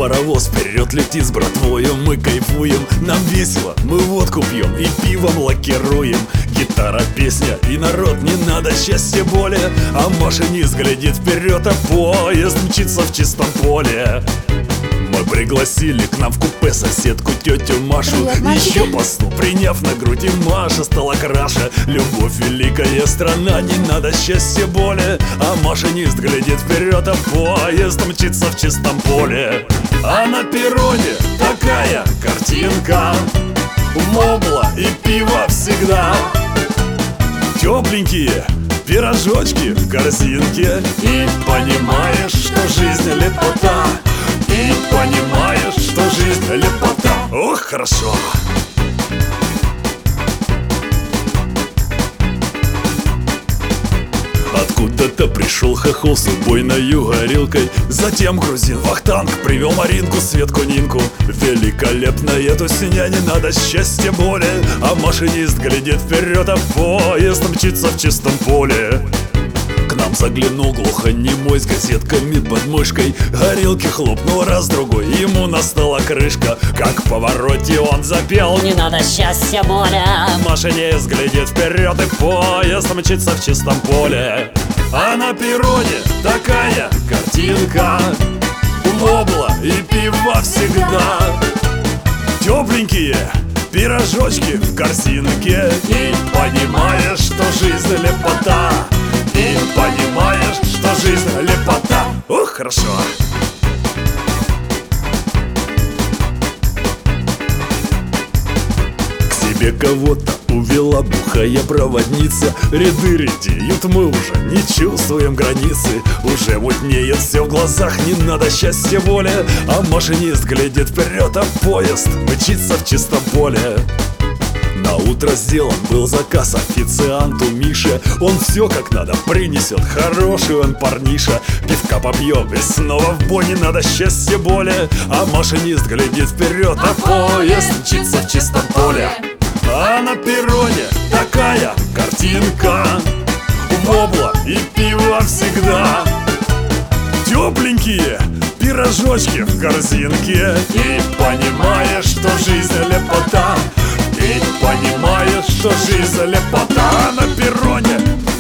паровоз вперед летит с братвою. Мы кайфуем, нам весело, мы водку пьем и пивом лакируем. Гитара, песня и народ, не надо счастья более. А машинист глядит вперед, а поезд мчится в чистом поле. Мы пригласили к нам в купе соседку тетю Машу. Еще по сну приняв на грудь, и Маша стала краше. Любовь великая страна, не надо счастья более. А машинист глядит вперед, а поезд мчится в чистом поле. А на перроне такая картинка: вобла и пиво всегда, тепленькие пирожочки в корзинке. И понимаешь, что жизнь лепота. И понимаешь, что жизнь лепота. Ох, хорошо. Откуда-то пришел хохол с убойною горилкой. Затем грузин Вахтанг привел Маринку, Светку, Нинку. Великолепная тусня, не надо счастья более. А машинист глядит вперед, а поезд мчится в чистом поле. К нам заглянул глухонемой с газетками под мышкой. Горилки хлопнул раз-другой, ему настала крышка. Как в повороте он запел: не надо счастья более. Машинист глядит вперед, и поезд мчится в чистом поле. А на перроне такая картинка: вобла и пиво всегда, тепленькие пирожочки в корзинке. И понимаешь, что жизнь лепота. И понимаешь, что жизнь лепота. Ох, хорошо. К себе кого-то увела бухая проводница. Ряды редеют, мы уже не чувствуем границы. Уже мутнеет все в глазах, не надо счастья более. А машинист глядит вперед, а поезд мчится в чистом поле. На утро сделан был заказ официанту Мише. Он все как надо принесет, хороший он парниша. Пивка попьем и снова в бой, не надо счастья более. А машинист глядит вперед, а поезд мчится в чистом поле. А на перроне такая картинка: вобла и пиво всегда, тепленькие пирожочки в корзинке. И понимаешь, что жизнь лепота. И понимаешь, что жизнь лепота. На перроне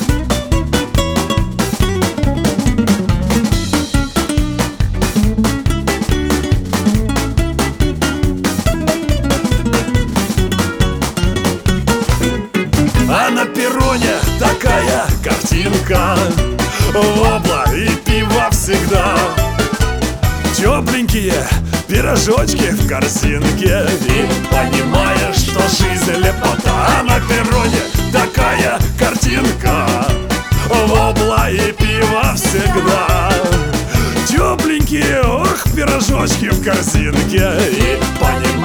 на перроне такая картинка: вобла и пиво всегда, тепленькие пирожочки в корзинке. И понимаешь, что жизнь лепота. На перроне такая картинка: вобла и пиво всегда, тепленькие, ох, пирожочки в корзинке. И понимаешь,